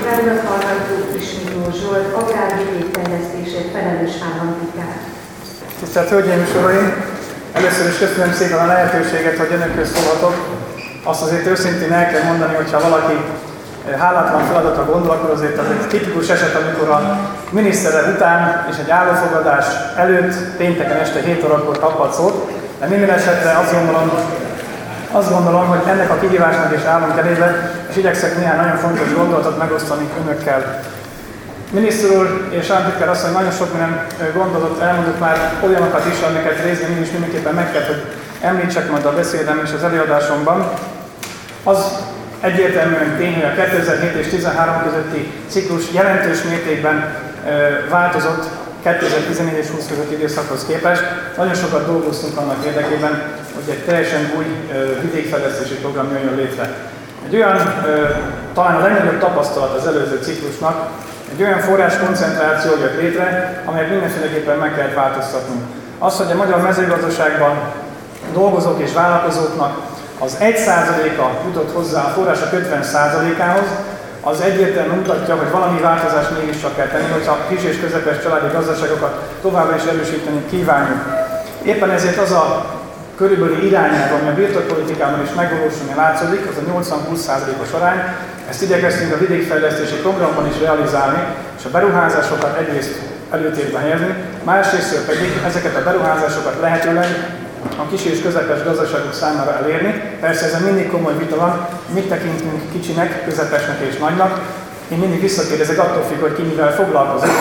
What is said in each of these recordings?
Agrárulat hallgató Miklós Zsolt, agrárvidékfejlesztésért felelős államtitkár. Tisztelt Hölgyeim és Uraim! Először is köszönöm szépen a lehetőséget, hogy önökhöz szólhatok. Azt azért őszintén el kell mondani, hogyha valaki hálátlan feladatra gondol, akkor azért az egy tipikus eset, amikor a miniszterrel után és egy állófogadás előtt pénteken este 7 órakor kaphat szót. De minden esetre azt gondolom, hogy ennek a kihívásnak is állunk elébe, és igyekszek néhány nagyon fontos gondolatot megosztani önökkel. Miniszter úr és államtitkár asszony nagyon sok minden gondolatot elmondott már olyanokat is, amiket részben én is mindenképpen meg kell, hogy említsek majd a beszédem és az előadásomban. Az egyértelműen tény, hogy a 2007 és 2013 közötti ciklus jelentős mértékben változott 2014 és 20 közötti időszakhoz képest. Nagyon sokat dolgoztunk annak érdekében, hogy egy teljesen új vidékfejlesztési program jöjjön létre. Egy olyan, talán a legnagyobb tapasztalat az előző ciklusnak, egy olyan forráskoncentráció jött létre, amelyet mindenféleképpen meg kellett változtatnunk. Az, hogy a magyar mezőgazdaságban dolgozók és vállalkozóknak az 1%-a jutott hozzá a források 50%-ához, az egyértelműen mutatja, hogy valami változást mégiscsak kell tenni, hogyha kis és közepes családi gazdaságokat továbbra is erősíteni kívánjuk. Éppen ezért az a körülbelüli irányelv, ami a birtokpolitikában is megvalósulni látszik, az a 80-20%-os arány. Ezt igyekeztünk a vidékfejlesztési programban is realizálni, és a beruházásokat egyrészt előtérbe helyezni, másrészt pedig ezeket a beruházásokat lehetőleg a kis és közepes gazdaságok számára elérni. Persze ezen mindig komoly vita van, mit tekintünk kicsinek, közepesnek és nagynak. Én mindig visszakérdezek, attól függ, hogy ki mivel foglalkozik,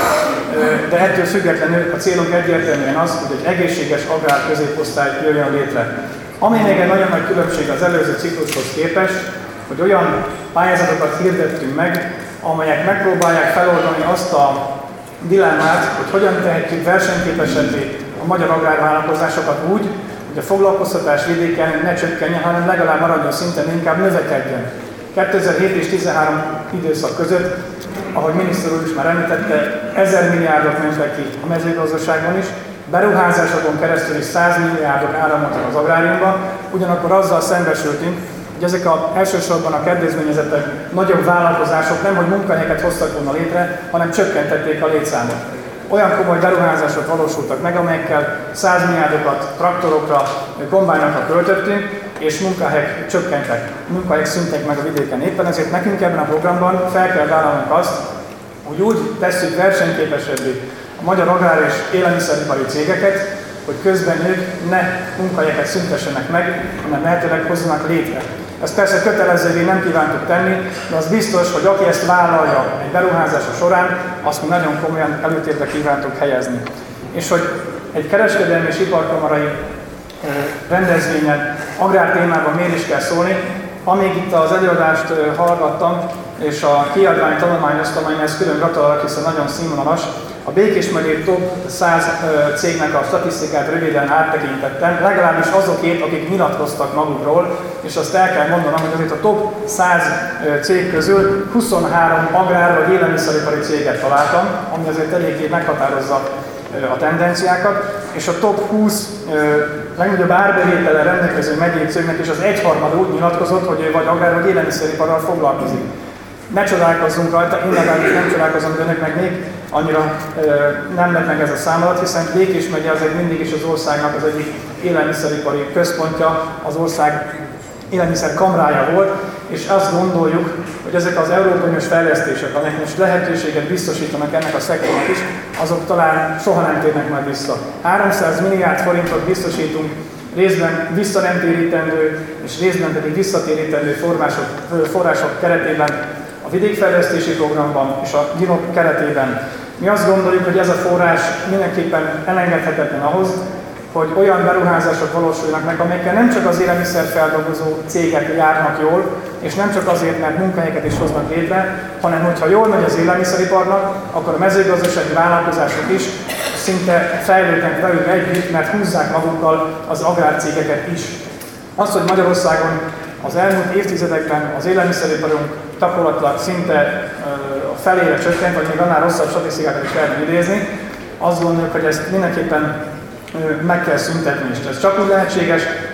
de ettől függetlenül a célunk egyértelműen az, hogy egy egészséges agrár középosztály jöjjön létre. Ami még egy nagyon nagy különbség az előző ciklushoz képest, hogy olyan pályázatokat hirdettünk meg, amelyek megpróbálják feloldani azt a dilemmát, hogy hogyan tehetjük versenyképesebbé a magyar agrárvállalkozásokat úgy, hogy a foglalkoztatás vidéken ne csökkenjen, hanem legalább maradjon szinten, inkább növekedjen. 2007 és 2013 időszak között, ahogy miniszter úr is már említette, 1000 milliárdot mentek ki a mezőgazdaságban is, beruházásokon keresztül is 100 milliárdok áramoltak az agráriumba, ugyanakkor azzal szembesültünk, hogy ezek elsősorban a kedvezményezettek nagyobb vállalkozások nem, hogy munkahelyeket hoztak volna létre, hanem csökkentették a létszámot. Olyan komoly beruházások valósultak meg, amelyekkel 100 milliárdokat traktorokra, kombájnokra költöttünk, és munkahelyek csökkentek, munkahelyek szűntek meg a vidéken. Éppen ezért nekünk ebben a programban fel kell vállalnunk azt, hogy úgy tesszük versenyképesebbé a magyar agrár és élelmiszeripari cégeket, hogy közben ők ne munkahelyeket szüntessenek meg, hanem lehetőleg hozzanak létre. Ezt persze kötelezővé nem kívántuk tenni, de az biztos, hogy aki ezt vállalja egy beruházása során, azt mi nagyon komolyan előtérbe kívántuk helyezni. És hogy egy kereskedelmi és iparkamarai rendezvényen, agrártémában miért is kell szólni, amíg itt az előadást hallgattam, és a kiadványt tanulmányoztam, amihez külön gratulálok, hiszen nagyon színvonalas. A Békés megyei top 100 cégnek a statisztikát röviden áttekintettem, legalábbis azokét, akik nyilatkoztak magukról, és azt el kell mondanom, hogy azért a top 100 cég közül 23 agrár vagy élelmiszeripari céget találtam, ami azért eléggé meghatározza a tendenciákat, és a top 20 legnagyobb árbevétellel rendelkező megyei cégnek is az egyharmada úgy nyilatkozott, hogy ő vagy agrár vagy élelmiszeriparral foglalkozik. Ne csodálkozzunk rajta, én legalábbis nem csodálkozom, de önök meg még annyira nem lett meg ez a számadat, hiszen Békés megye azért mindig is az országnak az egyik élelmiszeripari központja, az ország élelmiszer kamrája volt, és azt gondoljuk, hogy ezek az Európai Uniós fejlesztések, amelyek most lehetőséget biztosítanak ennek a szektornak is, azok talán soha nem térnek majd vissza. 300 milliárd forintot biztosítunk részben visszanemtérítendő és részben pedig visszatérítendő források keretében a vidékfejlesztési programban és a GINOP keretében. Mi azt gondoljuk, hogy ez a forrás mindenképpen elengedhetetlen ahhoz, hogy olyan beruházások valósulnak meg, amelyekkel nem csak az élelmiszerfeldolgozó cégek járnak jól, és nem csak azért, mert munkahelyeket is hoznak létre, hanem hogyha jól megy az élelmiszeriparnak, akkor a mezőgazdasági vállalkozások is szinte fejlődnek velük együtt, mert húzzák magukkal az agrárcégeket is. Az, hogy Magyarországon az elmúlt évtizedekben az élelmiszeriparunk gyakorlatilag szinte a felére csökkent, vagy még annál rosszabb statisztikákat is lehetne idézni, azt gondoljuk, hogy ezt mindenképpen meg kell szüntetni is. Ez csak úgy lehetséges,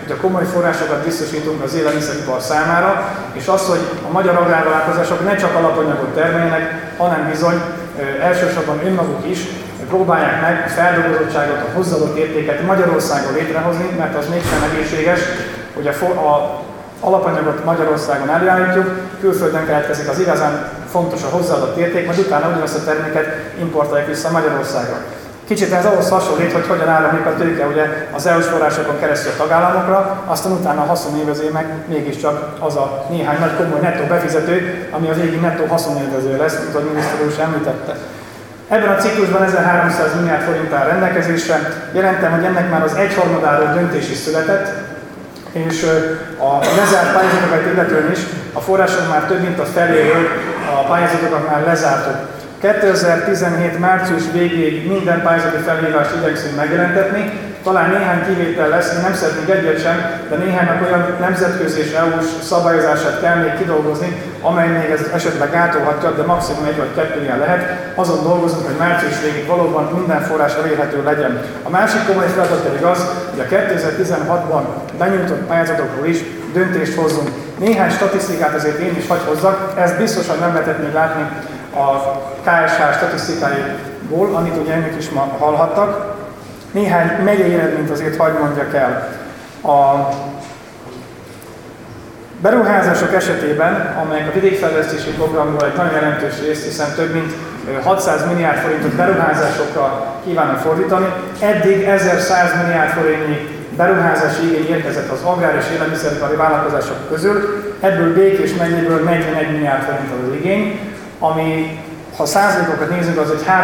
hogy a komoly forrásokat biztosítunk az élelmiszeripar számára, és az, hogy a magyar agrárvállalkozások ne csak alapanyagot termeljenek, hanem bizony elsősorban önmaguk is próbálják meg a feldolgozottságot, a hozzáadott értéket Magyarországon létrehozni, mert az mégsem egészséges, hogy a alapanyagot Magyarországon előállítjuk, külföldön keletkezik az igazán fontos a hozzáadott érték, majd utána ugyanazt a terméket importálják vissza Magyarországra. Kicsit ez ahhoz hasonlít, hogy hogyan áramlik a tőke ugye az EU-s forrásokon keresztül a tagállamokra, aztán utána a haszonélvező meg mégiscsak az a néhány nagy komoly nettó befizető, ami a végig nettó haszonélvező lesz, mint ahogy miniszter úr is említette. Ebben a ciklusban 1300 milliárd forint áll rendelkezésre, jelentem, hogy ennek már az egyharmadáról döntés is született, és a lezárt pályázatokat illetően is a források már több mint a feléről a pályázatokat már lezártuk. 2017 március végéig minden pályázati felhívást igyekszünk megjelentetni, talán néhány kivétel lesz, én nem szeretnék egyet sem, de néhánynak olyan nemzetközi és EU-s szabályozását kell még kidolgozni, amely még ez esetleg gátolhatja, de maximum 1 vagy 2 ilyen lehet. Azon dolgozunk, hogy március végig valóban minden forrás elérhető legyen. A másik komoly feladat pedig az, hogy a 2016-ban benyújtott pályázatokról is döntést hozzunk. Néhány statisztikát azért én is hagy hozzak, ezt biztosan nem lehetett még látni a KSH statisztikáiból, amit ugye önök is ma hallhattak. Néhány megyei eredményt azért hadd mondjak el. A beruházások esetében, amelyek a vidékfejlesztési programból egy nagyon jelentős részt, hiszen több mint 600 milliárd forintot beruházásokra kívánnak fordítani, eddig 1100 milliárd forintnyi beruházási igény érkezett az agrár és élelmiszeripari vállalkozások közül, ebből Békés megyéből 41 milliárd forint az igény, ami, ha százalékokat nézzük, az egy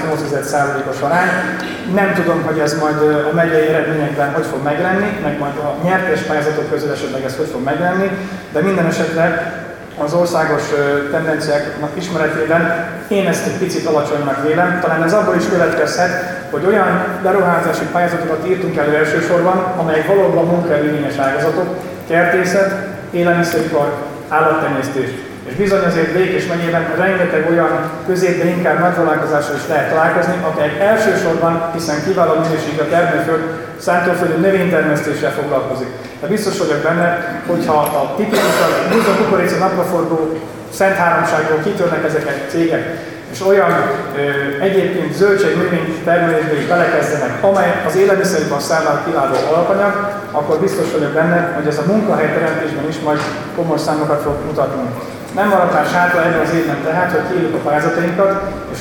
3,8%-os arány. Nem tudom, hogy ez majd a megyei eredményekben hogy fog megjelenni, meg majd a nyertes pályázatok közül esetleg ez hogy fog megjelenni, de minden esetre az országos tendenciáknak ismeretében én ezt egy picit alacsonynak vélem. Talán ez abból is következhet, hogy olyan beruházási pályázatokat írtunk elő elsősorban, amelyek valóban munkaerőigényes ágazatok, kertészet, élelmiszeripar, állattenyésztés. És bizony azért Békés megyében rengeteg olyan közép, de inkább nagy vállalkozással is lehet találkozni, akik elsősorban, hiszen kiváló minőségű a termőföld, szántóföldi növénytermesztéssel foglalkozik. De biztos vagyok benne, hogyha a tipikusan búza, kukorica, napraforgó, szent háromságból kitörnek ezek a cégek, és olyan egyébként zöldség növény termelésbe is belekezdenek, amely az élelmiszeripar számára kiváló alapanyag, akkor biztos vagyok benne, hogy ez a munkahelyteremtésben is majd komoly számokat fog mutatni. Nem maradt már sátra ebben az évben tehát, hogy kiírjuk a pályázatainkat, és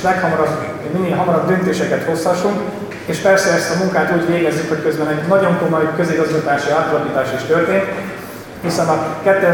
minél hamarabb döntéseket hozhassunk, és persze ezt a munkát úgy végezzük, hogy közben egy nagyon komoly közigazgatási átalakítás is történt, hiszen a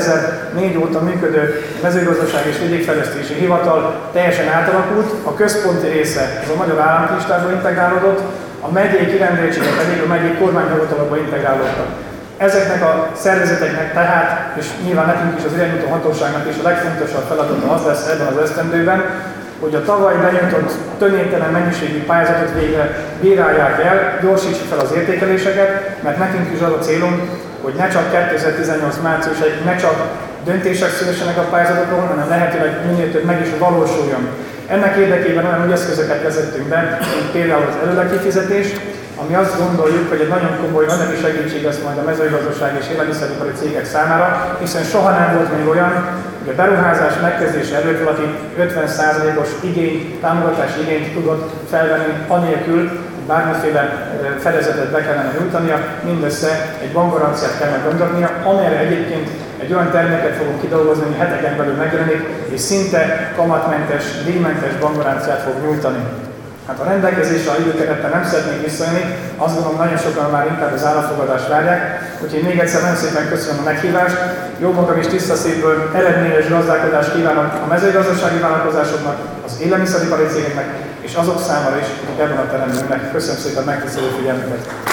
2004 óta működő mezőgazdaság és vidékfejlesztési hivatal teljesen átalakult, a központi része az a Magyar Államkincstárba integrálódott, a megyei kirendeltségek pedig a megyei kormányhivatalokba integrálódtak. Ezeknek a szervezeteknek tehát, és nyilván nekünk is az irányító hatóságnak is a legfontosabb feladata az lesz ebben az esztendőben, hogy a tavaly benyújtott töménytelen mennyiségű pályázatot végre bírálják el, gyorsítsuk fel az értékeléseket, mert nekünk is az a célunk, hogy ne csak 2018 márciusáig ne csak döntések szülessenek a pályázatokról, hanem lehetőleg minél több meg is valósuljon. Ennek érdekében olyan új eszközöket vezettünk be, mint például az előlekifizetés, ami azt gondoljuk, hogy egy nagyon komoly anyagi segítség lesz majd a mezőgazdaság és élelmiszeripari cégek számára, hiszen soha nem volt még olyan, hogy a beruházás megkezdése előtt valaki 50%-os támogatási igényt tudott felvenni, anélkül, hogy bármiféle fedezetet be kellene nyújtania, mindössze egy bankgaranciát kell megmutatnia, amelyre egyébként egy olyan terméket fogunk kidolgozni, ami heteken belül megjelenik, és szinte kamatmentes, díjmentes bankgaranciát fog nyújtani. Hát a rendelkezésre a időkerettel nem szeretnék visszajönni, azt gondolom nagyon sokan már inkább az állapfogadást várják, úgyhogy még egyszer nagyon szépen köszönöm a meghívást, jó magam is tiszta szívből eredményes gazdálkodást kívánok a mezőgazdasági vállalkozásoknak, az élelmiszeripari cégeknek és azok számára is, akik ebben a teremben ülnek. Köszönöm szépen megtisztelő figyelmüket!